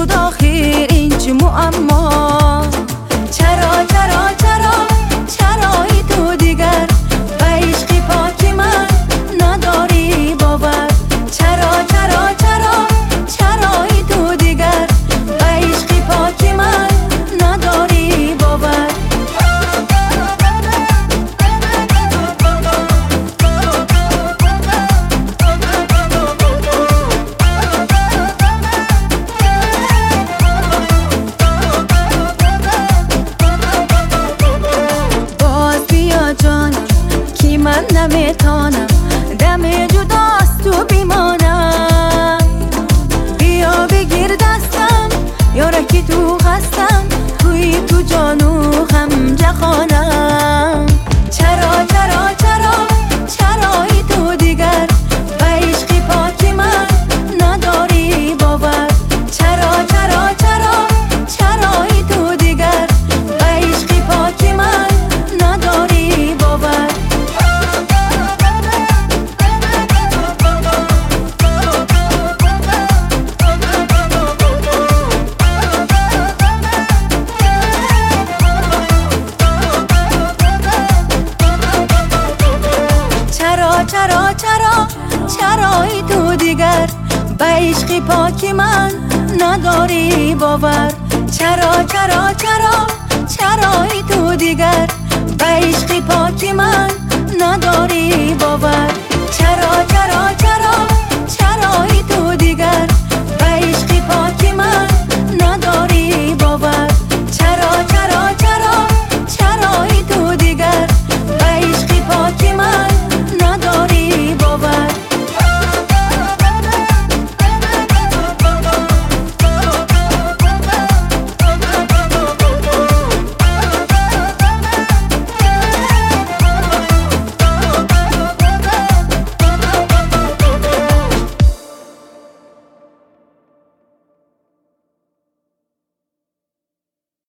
شد آخر این چه معما؟ چرا چرایی تو دیگر به عشق پاک من نداری باور؟ چرایی تو دیگر به عشق پاک من نداری باور؟ من نمیتانم دم جداست تو بیمانم، بیا بگیر دستم یاره که تو هستم، توی تو جانو هم جهانم. چرایی تو دیگر به عشق پاک من نداری باور؟ چرایی تو دیگر به عشق پاک من نداری باور؟ چرایی تو دیگر به عشق پاک من نداری باور؟ چرایی تو دیگر به عشق پاک من نداری باور؟